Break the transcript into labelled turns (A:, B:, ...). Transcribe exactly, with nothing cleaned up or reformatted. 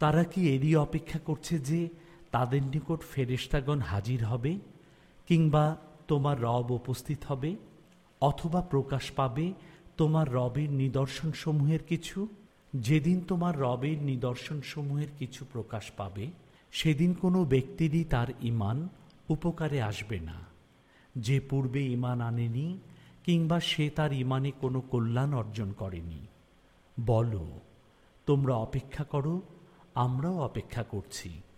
A: তারা কি এরই অপেক্ষা করছে যে তাদের নিকট ফেরেশতাগণ হাজির হবে, কিংবা তোমার রব উপস্থিত হবে, অথবা প্রকাশ পাবে তোমার রবের নিদর্শনসমূহের কিছু? যেদিন তোমার রবের নিদর্শনসমূহের কিছু প্রকাশ পাবে, সেদিন কোনো ব্যক্তিরই তার ঈমান উপকারে আসবে না, যে পূর্বে ঈমান আনেনি, কিংবা সে তার ঈমানে কোনো কল্যাণ অর্জন করেনি। বলো, তোমরা অপেক্ষা করো, আমরাও অপেক্ষা করছি।